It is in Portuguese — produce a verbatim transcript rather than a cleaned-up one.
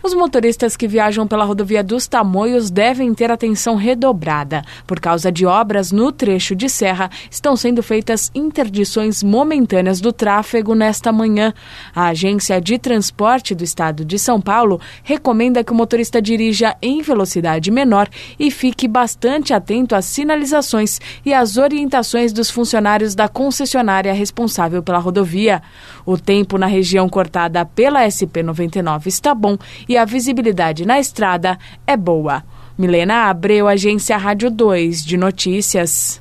Os motoristas que viajam pela rodovia dos Tamoios devem ter atenção redobrada. Por causa de obras no trecho de serra, estão sendo feitas interdições momentâneas do tráfego nesta manhã. A Agência de Transporte do Estado de São Paulo recomenda que o motorista dirija em velocidade menor e fique bastante atento às sinalizações e às orientações dos funcionários da concessionária responsável pela rodovia. O tempo na região cortada pela S P noventa e nove está bom e a visibilidade na estrada é boa. Milena Abreu, Agência Rádio dois de Notícias.